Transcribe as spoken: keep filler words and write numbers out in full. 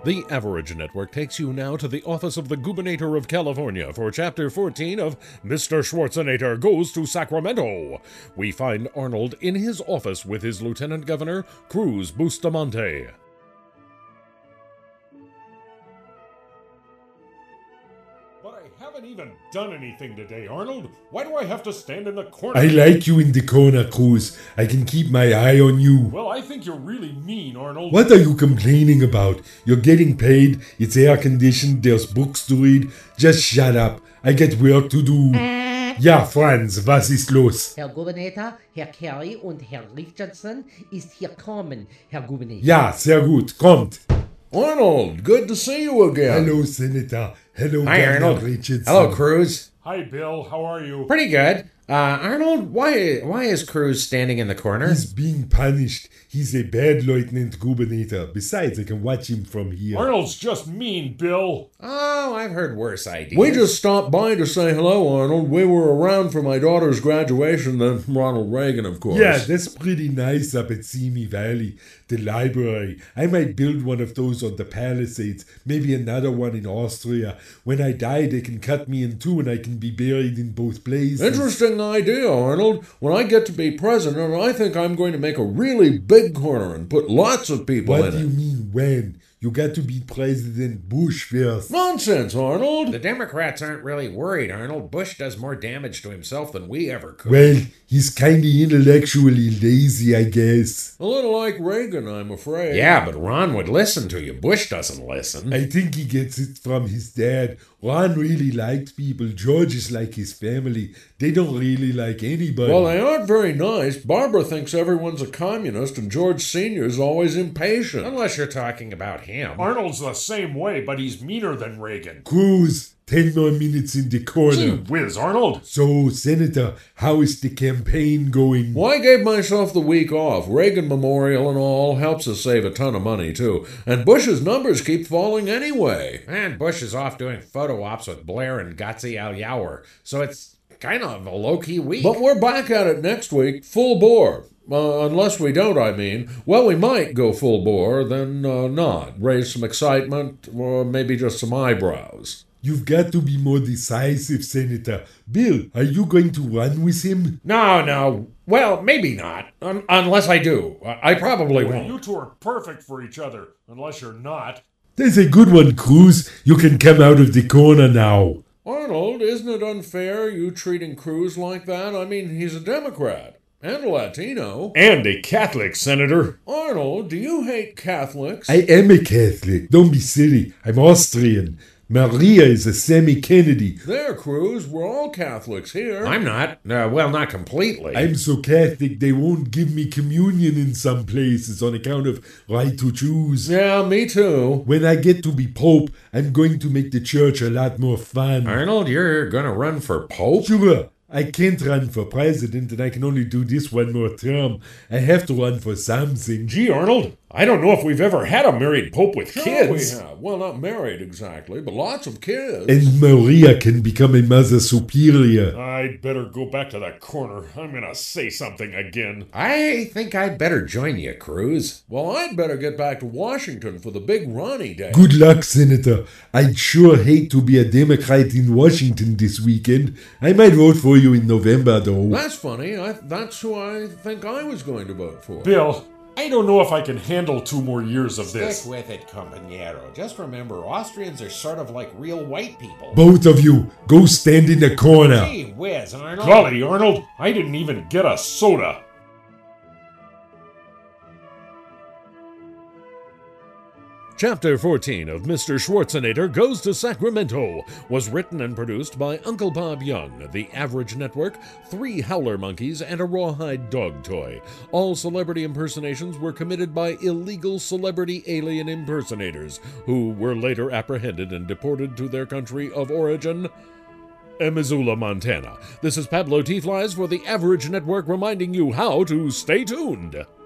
The Average Network takes you now to the office of the Gubernator of California for Chapter fourteen of Mister Schwarzenegger Goes to Sacramento. We find Arnold in his office with his Lieutenant Governor, Cruz Bustamante. But I haven't even done anything today, Arnold. Why do I have to stand in the corner? I like you in the corner, Cruz. I can keep my eye on you. Well, I think you're really mean, Arnold. What are you complaining about? You're getting paid, it's air conditioned, there's books to read. Just shut up. I get work to do. Ja, Franz, was ist los? Herr Gouverneur, Herr Kerry und Herr Richardson ist hier kommen, Herr Gouverneur. Ja, sehr gut. Kommt. Arnold, good to see you again. Hello, Senator. Hello, Hi, Governor Arnold. Richardson. Hello, Cruz. Hi, Bill. How are you? Pretty good. Uh, Arnold, why why is Cruz standing in the corner? He's being punished. He's a bad Lieutenant Gouverneur. Besides, I can watch him from here. Arnold's just mean, Bill. Oh, I've heard worse ideas. We just stopped by to say hello, Arnold. We were around for my daughter's graduation, then Ronald Reagan, of course. Yeah, that's pretty nice up at Simi Valley, the library. I might build one of those on the Palisades, maybe another one in Austria. When I die, they can cut me in two and I can be buried in both places. Interesting idea, Arnold. When I get to be president, I think I'm going to make a really big corner and put lots of people What in do you it. mean when? You got to beat President Bush first. Nonsense, Arnold. The Democrats aren't really worried, Arnold. Bush does more damage to himself than we ever could. Well, he's kinda intellectually lazy, I guess. A little like Reagan, I'm afraid. Yeah, but Ron would listen to you. Bush doesn't listen. I think he gets it from his dad. Ron really likes people. George is like his family. They don't really like anybody. Well, they aren't very nice. Barbara thinks everyone's a communist, and George Senior's always impatient. Unless you're talking about him. Arnold's the same way, but he's meaner than Reagan. Cruz, ten more minutes in the Gee corner. whiz, Arnold. So, Senator, how is the campaign going? Well, I gave myself the week off. Reagan Memorial and all helps us save a ton of money, too. And Bush's numbers keep falling anyway. And Bush is off doing photo ops with Blair and Gotzi Al-Yawer. So it's kind of a low-key week. But we're back at it next week, full bore. Uh, unless we don't, I mean. Well, we might go full bore, then uh, not. Raise some excitement, or maybe just some eyebrows. You've got to be more decisive, Senator. Bill, are you going to run with him? No, no. Well, maybe not. Un- unless I do. I I probably Well, won't. you two are perfect for each other, unless you're not. That's a good one, Cruz. You can come out of the corner now. Arnold, isn't it unfair you treating Cruz like that? I mean, he's a Democrat. And a Latino. And a Catholic, Senator. Arnold, do you hate Catholics? I am a Catholic. Don't be silly. I'm Austrian. Maria is a Sammy Kennedy. There, Cruz, we're all Catholics here. I'm not. Uh, well, not completely. I'm so Catholic they won't give me communion in some places on account of right to choose. Yeah, me too. When I get to be Pope, I'm going to make the church a lot more fun. Arnold, you're gonna run for Pope? Sure, I can't run for president and I can only do this one more term. I have to run for something. Gee, Arnold, I don't know if we've ever had a married pope with Sure kids. we have. Well, not married exactly, but lots of kids. And Maria can become a mother superior. I'd better go back to that corner. I'm gonna say something again. I think I'd better join you, Cruz. Well, I'd better get back to Washington for the big Ronnie Day. Good luck, Senator. I'd sure hate to be a Democrat in Washington this weekend. I might vote for you in November, though. That's funny. I, that's who I think I was going to vote for. Bill, I don't know if I can handle two more years of Stick this. with it, compañero. Just remember, Austrians are sort of like real white people. Both of you, go stand in the corner. Gee whiz, Arnold. Golly, Arnold, I didn't even get a soda. Chapter fourteen of Mister Schwarzenegger Goes to Sacramento was written and produced by Uncle Bob Young, The Average Network, Three Howler Monkeys, and a Rawhide Dog Toy. All celebrity impersonations were committed by illegal celebrity alien impersonators, who were later apprehended and deported to their country of origin, Missoula, Montana. This is Pablo T. Flies for The Average Network reminding you how to stay tuned.